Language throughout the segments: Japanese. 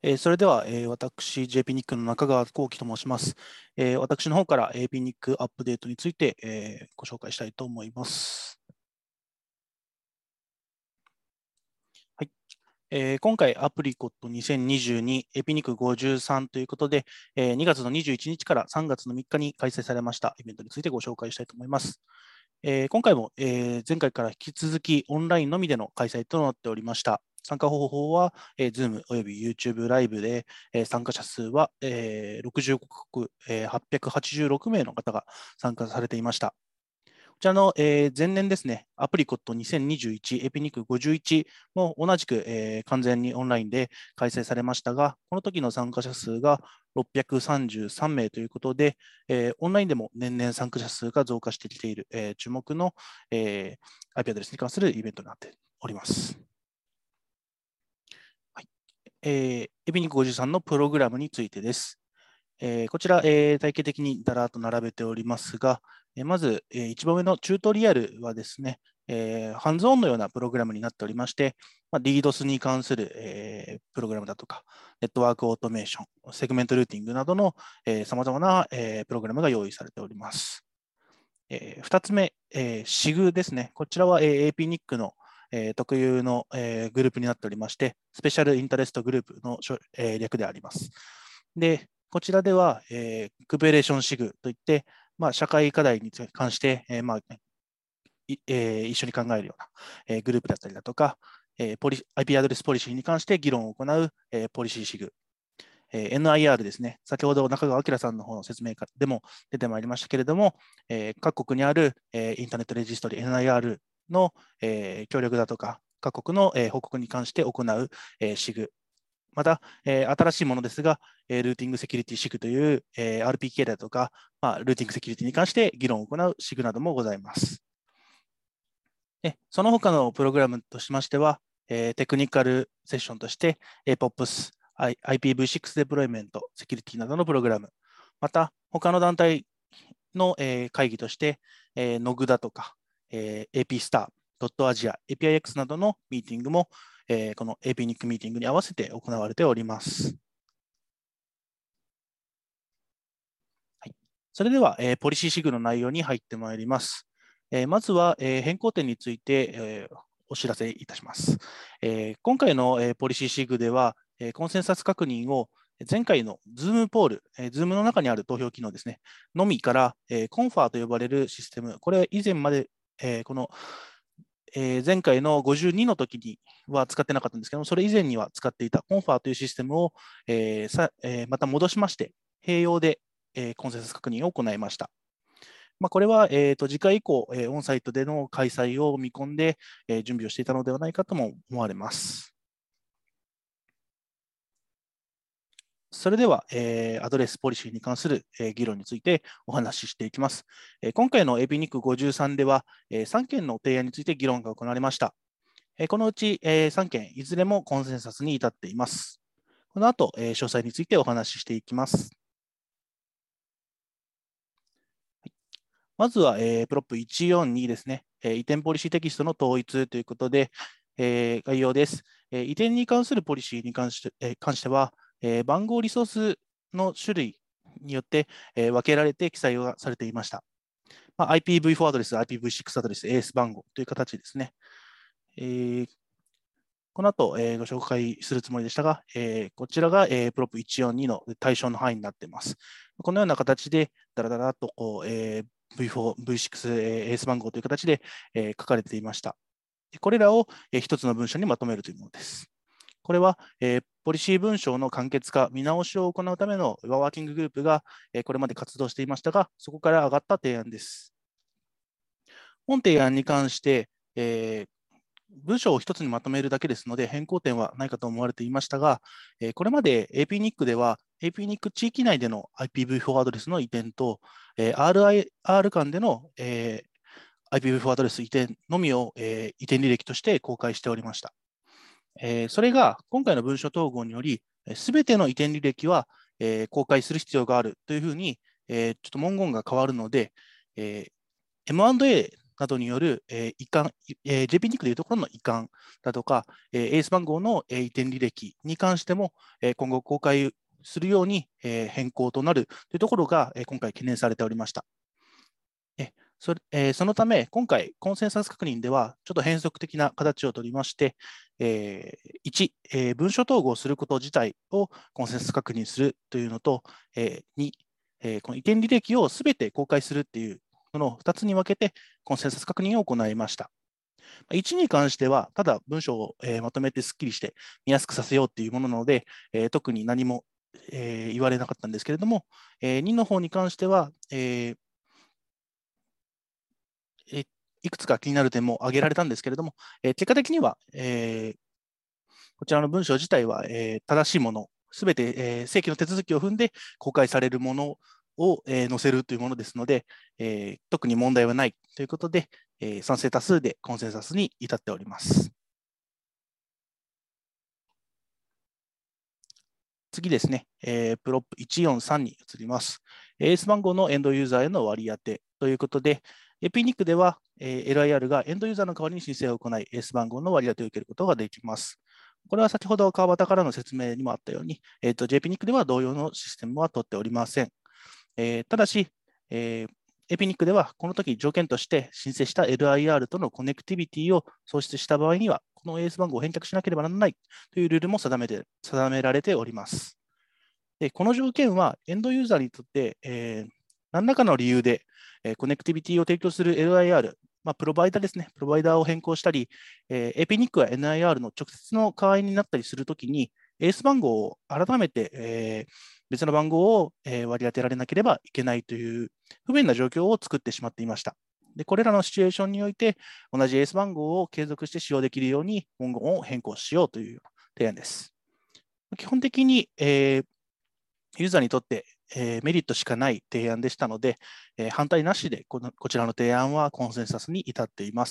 それでは、私、JPNIC の中川幸喜と申します。私の方から APNIC アップデートについて、ご紹介したいと思います。はい。今回、アプリコット2022 APNIC53 ということで、2月の21日から3月の3日に開催されましたイベントについてご紹介したいと思います。今回も、前回から引き続きオンラインのみでの開催となっておりました。参加方法は、Zoom および YouTube ライブで、参加者数は、65国、886名の方が参加されていました。こちらの、前年ですね、アプリコット2021、エピニック51も同じく、完全にオンラインで開催されましたが、この時の参加者数が633名ということで、オンラインでも年々参加者数が増加してきている、注目の、IP アドレスに関するイベントになっております。はい。エピニック53のプログラムについてです。こちら、体系的にだらっと並べておりますが、まず、一番上のチュートリアルはですね、ハンズオンのようなプログラムになっておりまして、DDoS に関する、プログラムだとか、ネットワークオートメーション、セグメントルーティングなどのさまざまな、プログラムが用意されております。2つ目、SIG ですね。こちらは、APNIC の特有のグループになっておりまして、スペシャルインタレストグループの略であります。で、こちらでは、クペレーションシグといって、社会課題に関して、一緒に考えるような、グループだったりだとか、IP アドレスポリシーに関して議論を行う、ポリシーシグ、NIR ですね、先ほど中川明さんの方の説明でも出てまいりましたけれども、各国にある、インターネットレジストリ NIR の、協力だとか、各国の、報告に関して行う、シグ、また、新しいものですが、ルーティングセキュリティシグという、RPK だとか、ルーティングセキュリティに関して議論を行うシグなどもございます。その他のプログラムとしましては、テクニカルセッションとして、POPS、IPv6 デプロイメント、セキュリティなどのプログラム、また、他の団体の、会議として、NOG だとか、APStar、.asia、APIX などのミーティングも、この APNIC ミーティングに合わせて行われております。はい、それでは、ポリシーシグの内容に入ってまいります。まずは、変更点について、お知らせいたします。今回の、ポリシーシグでは、コンセンサス確認を前回の Zoom ポール、Zoom の中にある投票機能ですね、のみから、コンファーと呼ばれるシステム、これ以前まで、この前回の52の時には使ってなかったんですけども、それ以前には使っていたコンファーというシステムを、また戻しまして、併用で、コンセンサス確認を行いました。これは、次回以降、オンサイトでの開催を見込んで、準備をしていたのではないかとも思われます。それでは、アドレスポリシーに関する、議論についてお話ししていきます。今回の APNIC53 では、3件の提案について議論が行われました。このうち、3件、いずれもコンセンサスに至っています。この後、詳細についてお話ししていきます。まずは、プロップ142ですね、移転ポリシーテキストの統一ということで、概要です。移転に関するポリシーに関しては、番号リソースの種類によって、分けられて記載がされていました。IPv4 アドレス、IPv6 アドレス、AS 番号という形ですね。この後、ご紹介するつもりでしたが、こちらが、プロップ142の対象の範囲になっています。このような形で、だらだらとこう、V4、V6、エース番号という形で、書かれていました。これらを、一つの文章にまとめるというものです。これは、ポリシー文章の簡潔化、見直しを行うためのワーキンググループが、これまで活動していましたが、そこから上がった提案です。本提案に関して、文章を一つにまとめるだけですので、変更点はないかと思われていましたが、これまで APNIC では、APNIC 地域内での IPv4 アドレスの移転と、RIR 間での、IPv4 アドレス移転のみを、移転履歴として公開しておりました。それが今回の文書統合により、すべての移転履歴は、公開する必要があるというふうに、ちょっと文言が変わるので、M&A などによる移管、JP-NIC でいうところの移管だとか、エース番号の移転履歴に関しても、今後公開するように変更となるというところが今回懸念されておりました。そのため、今回、コンセンサス確認では、ちょっと変則的な形をとりまして、1、文書統合すること自体をコンセンサス確認するというのと、2、この移転履歴をすべて公開するっていうのの2つに分けて、コンセンサス確認を行いました。1に関しては、ただ文章をまとめてすっきりして見やすくさせようっていうものなので、特に何も言われなかったんですけれども、2の方に関しては、いくつか気になる点も挙げられたんですけれども、結果的には、こちらの文章自体は、正しいもの、すべて、正規の手続きを踏んで公開されるものを、載せるというものですので、特に問題はないということで、賛成多数でコンセンサスに至っております。次ですね、プロップ143に移ります。エース番号のエンドユーザーへの割り当てということで、APNIC では、LIR がエンドユーザーの代わりに申請を行い、エース番号の割り当てを受けることができます。これは先ほど川端からの説明にもあったように、JPNIC では同様のシステムは取っておりません。ただし、APNIC ではこの時条件として申請した LIR とのコネクティビティを創出した場合には、このエース番号を返却しなければならないというルールも定められております。でこの条件はエンドユーザーにとって、何らかの理由で、コネクティビティを提供する LIR、プロバイダーですね、プロバイダーを変更したり、APNIC や NIR の直接の代わりになったりするときに、エース番号を改めて、別の番号を、割り当てられなければいけないという不便な状況を作ってしまっていました。でこれらのシチュエーションにおいて、同じエース番号を継続して使用できるように文言を変更しようという提案です。基本的に、ユーザーにとって、メリットしかない提案でしたので、反対なしでこちらの提案はコンセンサスに至っています。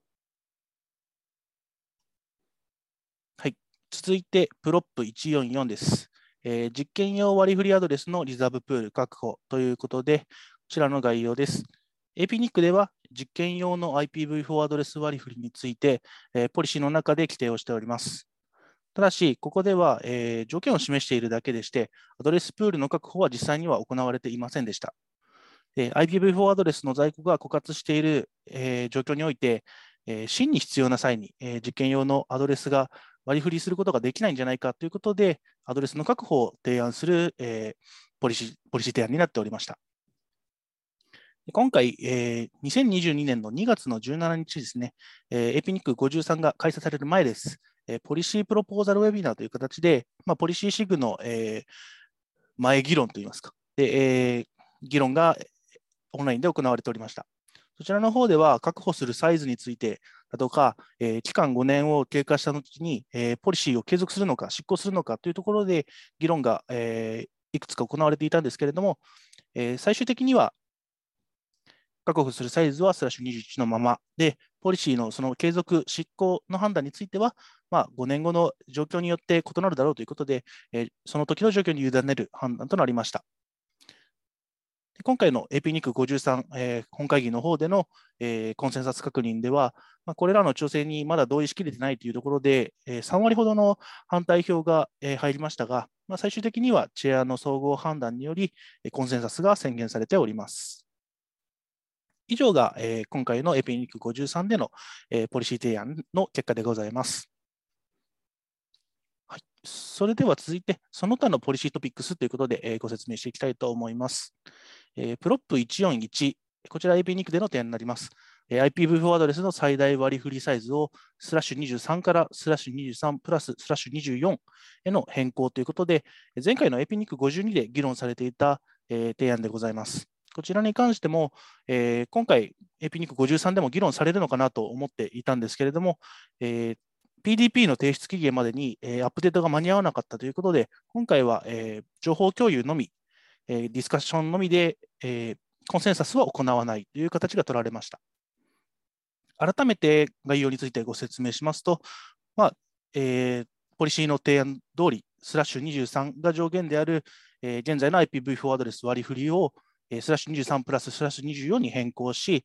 はい、続いて、プロップ144です。実験用割り振りアドレスのリザーブプール確保ということで、こちらの概要です。APNIC では実験用の IPv4 アドレス割り振りについて、ポリシーの中で規定をしております。ただし、ここでは、条件を示しているだけでして、アドレスプールの確保は実際には行われていませんでした。IPv4 アドレスの在庫が枯渇している、状況において、真に必要な際に、実験用のアドレスが割り振りすることができないんじゃないかということで、アドレスの確保を提案する、ポリシー提案になっておりました。今回、2022年の2月の17日ですね、APNIC53 が開催される前です。ポリシープロポーザルウェビナーという形で、ポリシーシグの、前議論といいますか、で議論がオンラインで行われておりました。そちらの方では、確保するサイズについてだとか、期間5年を経過した後に、ポリシーを継続するのか、執行するのかというところで、議論が、いくつか行われていたんですけれども、最終的には、確保するサイズはスラッシュ21のままで、ポリシーのその継続、執行の判断については、5年後の状況によって異なるだろうということで、その時の状況に委ねる判断となりました。今回の APNIC53、本会議の方での、コンセンサス確認では、これらの調整にまだ同意しきれてないというところで、3割ほどの反対票が、入りましたが、最終的にはチェアの総合判断により、コンセンサスが宣言されております。以上が、今回の APNIC53 での、ポリシー提案の結果でございます。はい、それでは続いて、その他のポリシートピックスということで、ご説明していきたいと思います。プロップ141、こちら APNIC での提案になります。IPv4 アドレスの最大割り振りサイズをスラッシュ23からスラッシュ23プラススラッシュ24への変更ということで、前回の APNIC52 で議論されていた、提案でございます。こちらに関しても、今回 APNIC53 でも議論されるのかなと思っていたんですけれども、PDP の提出期限までに、アップデートが間に合わなかったということで、今回は、情報共有のみ、ディスカッションのみで、コンセンサスは行わないという形が取られました。改めて概要についてご説明しますと、ポリシーの提案通り、スラッシュ23が上限である、現在の IPv4 アドレス割り振りを、スラッシュ23プラススラッシュ24に変更し、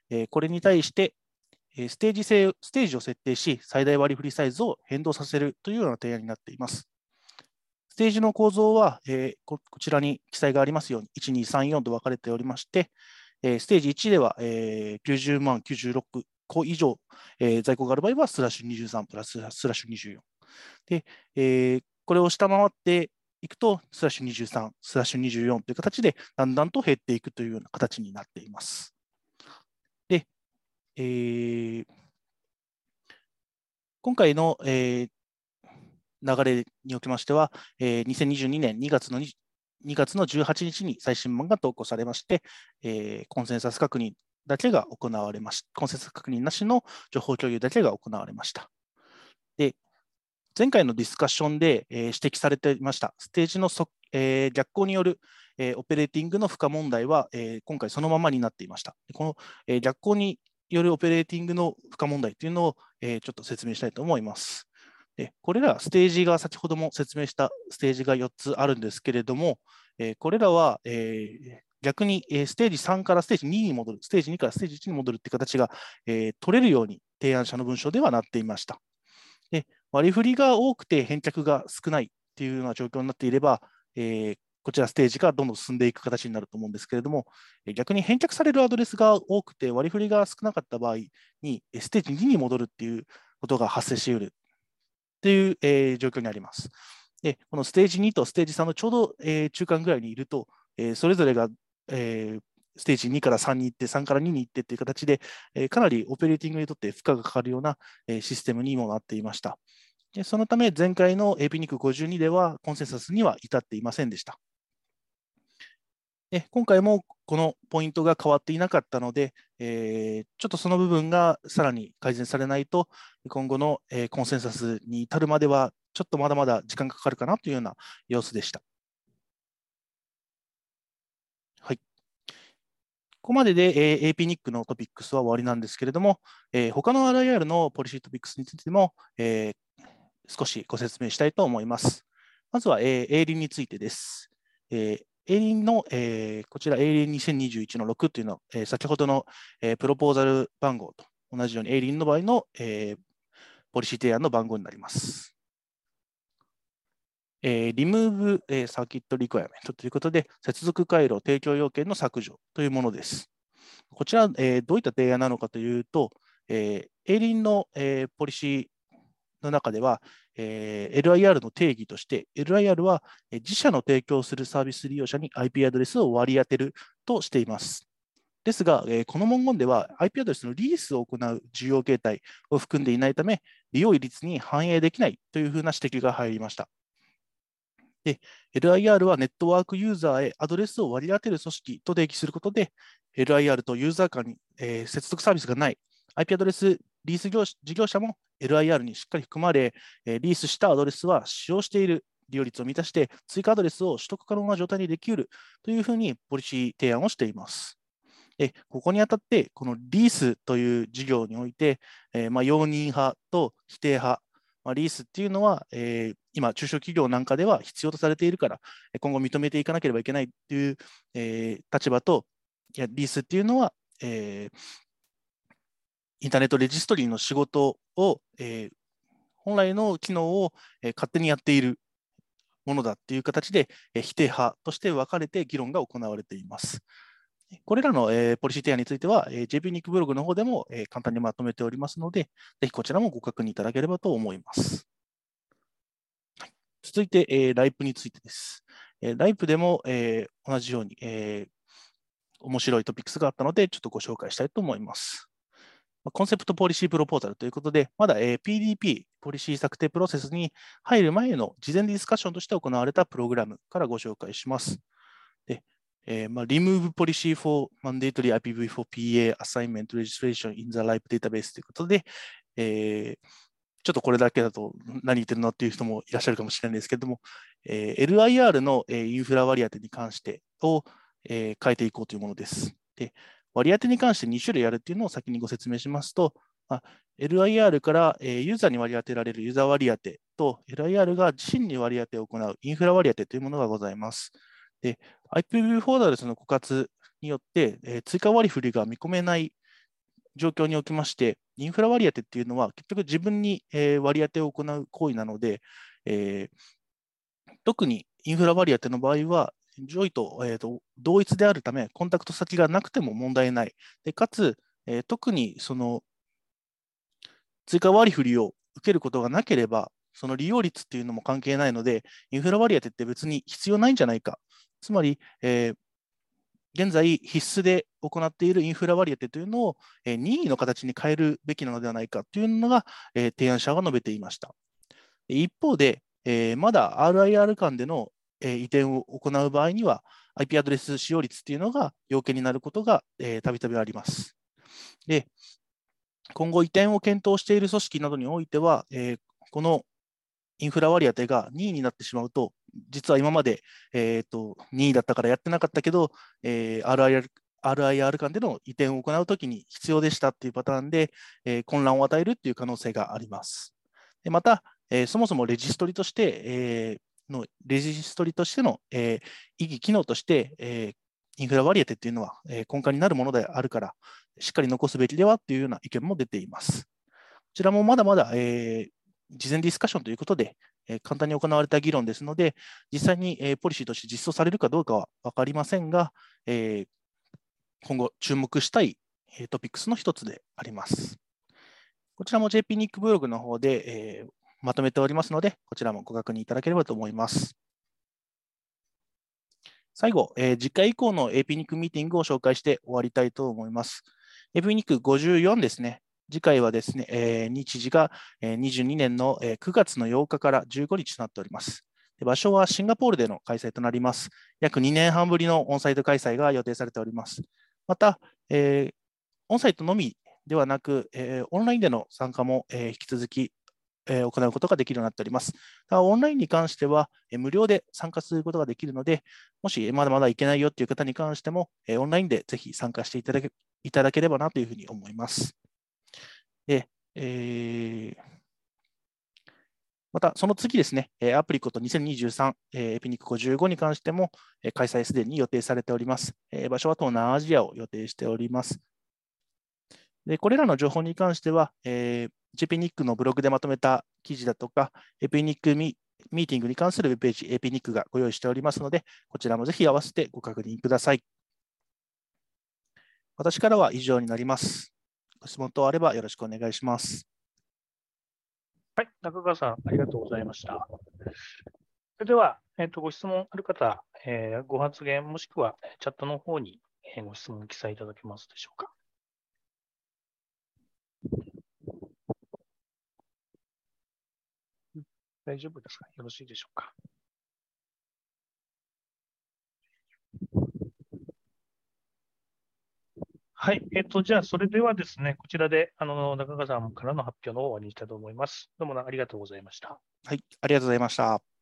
これに対して、ステージを設定し、最大割り振りサイズを変動させるというような提案になっています。ステージの構造は、こちらに記載がありますように、1、2、3、4と分かれておりまして、ステージ1では、90万96個以上、在庫がある場合は、スラッシュ23プラススラッシュ24。で、これを下回っていくと、スラッシュ23、スラッシュ24という形で、だんだんと減っていくというような形になっています。で、今回の、流れにおきましては、2022年2月の18日に最新版が投稿されまして、コンセンサス確認だけが行われました。コンセンサス確認なしの情報共有だけが行われました。で、前回のディスカッションで、指摘されていました、ステージの逆行による、オペレーティングの負荷問題は、今回そのままになっていました。この、逆行によるオペレーティングの負荷問題というのを、ちょっと説明したいと思います。でこれらステージが先ほども説明したステージが4つあるんですけれども、これらは、逆にステージ3からステージ2に戻る、ステージ2からステージ1に戻るという形が、取れるように提案者の文章ではなっていました。で割り振りが多くて返却が少ないというような状況になっていれば、こちらステージがどんどん進んでいく形になると思うんですけれども、逆に返却されるアドレスが多くて割り振りが少なかった場合に、ステージ2に戻るっていうことが発生し得るという、状況にあります。で、このステージ2とステージ3のちょうど、中間ぐらいにいると、それぞれが、ステージ2から3に行って、3から2に行ってという形で、かなりオペレーティングにとって負荷がかかるような、システムにもなっていました。でそのため、前回の APNIC52 ではコンセンサスには至っていませんでした。今回もこのポイントが変わっていなかったので、ちょっとその部分がさらに改善されないと、今後の、コンセンサスに至るまでは、ちょっとまだまだ時間がかかるかなというような様子でした。はい。ここまでで、APNIC のトピックスは終わりなんですけれども、他の RIR のポリシートピックスについても、少しご説明したいと思います。まずは、A 輪についてです。A 輪の、こちら A 輪2021の6というのは、先ほどの、プロポーザル番号と同じように A 輪の場合の、ポリシー提案の番号になります。Remove Circuit Requirement ということで、接続回路提供要件の削除というものです。こちら、どういった提案なのかというと、A 輪の、ポリシーの中では、LIR の定義として、LIR は自社の提供するサービス利用者に IP アドレスを割り当てるとしています。ですが、この文言では IP アドレスのリースを行う需要形態を含んでいないため、利用率に反映できないというふうな指摘が入りました。で、LIR はネットワークユーザーへアドレスを割り当てる組織と定義することで、LIR とユーザー間に、接続サービスがない IP アドレスリース事業者も LIR にしっかり含まれ、リースしたアドレスは使用している利用率を満たして、追加アドレスを取得可能な状態にできるというふうにポリシー提案をしています。ここにあたって、このリースという事業において、容認派と否定派、リースっていうのは、今、中小企業なんかでは必要とされているから、今後認めていかなければいけないという、立場と、リースっていうのは、インターネットレジストリーの仕事を、本来の機能を、勝手にやっているものだっていう形で、否定派として分かれて議論が行われています。これらの、ポリシー提案については、JPNIC ブログの方でも、簡単にまとめておりますので、ぜひこちらもご確認いただければと思います。はい、続いて、LIPE についてです。LIPE でも、同じように、面白いトピックスがあったので、ちょっとご紹介したいと思います。コンセプトポリシープロポーザルということで、まだ PDP、ポリシー策定プロセスに入る前の事前ディスカッションとして行われたプログラムからご紹介します。でremove policy for mandatory IPv4 PA assignment registration in the LIPE database ということで、ちょっとこれだけだと何言ってるのっていう人もいらっしゃるかもしれないんですけれども、LIR のインフラ割り当てに関してを変えていこうというものです。で割り当てに関して2種類あるというのを先にご説明しますと、LIR からユーザーに割り当てられるユーザー割り当てと、LIR が自身に割り当てを行うインフラ割り当てというものがございます。で IPv4 アドレスの枯渇によって、追加割り振りが見込めない状況におきまして、インフラ割り当てっていうのは、結局自分に割り当てを行う行為なので、特にインフラ割り当ての場合は、上位と同一であるため、コンタクト先がなくても問題ない。でかつ、特にその追加割り振りを受けることがなければ、その利用率っていうのも関係ないので、インフラ割り当てって別に必要ないんじゃないか。つまり、現在必須で行っているインフラ割り当てというのを任意の形に変えるべきなのではないかというのが提案者が述べていました。一方で、まだ RIR 間での移転を行う場合には IP アドレス使用率というのが要件になることがたびたびあります。で、今後移転を検討している組織などにおいては、このインフラ割り当てが任意になってしまうと、実は今まで、任意だったからやってなかったけど、RIR 間での移転を行うときに必要でしたっていうパターンで、混乱を与えるっていう可能性があります。でまた、そもそもレジストリとして、の、意義機能として、インフラ割り当てっていうのは、根幹になるものであるから、しっかり残すべきではというような意見も出ています。こちらもまだまだ、事前ディスカッションということで、簡単に行われた議論ですので、実際に、ポリシーとして実装されるかどうかは分かりませんが、今後注目したい、トピックスの一つであります。こちらも JPNIC ブログの方で、まとめておりますので、こちらもご確認いただければと思います。最後、次回以降の APNIC ミーティングを紹介して終わりたいと思います。APNIC54 ですね。次回はですね、日時が22年の9月の8日から15日となっております。場所はシンガポールでの開催となります。約2年半ぶりのオンサイト開催が予定されております。また、オンサイトのみではなく、オンラインでの参加も引き続き行うことができるようになっております。オンラインに関しては無料で参加することができるので、もしまだまだ行けないよという方に関しても、オンラインでぜひ参加していただければなというふうに思います。でまた、その次ですね、アプリコット2023、エピニック55に関しても、開催すでに予定されております。場所は東南アジアを予定しております。でこれらの情報に関しては、JPNIC のブログでまとめた記事だとか、APNIC ミーティングに関するウェブページ、APNIC がご用意しておりますので、こちらもぜひ合わせてご確認ください。私からは以上になります。ご質問等あればよろしくお願いします。 はい、中川さん、ありがとうございました。それでは、ご質問ある方、ご発言もしくはチャットの方にご質問を記載いただけますでしょうか。大丈夫ですか？よろしいでしょうか。はい、じゃあ、それではですね、こちらで中川さんからの発表の方を終わりにしたいと思います。どうもありがとうございました。 はい、ありがとうございました。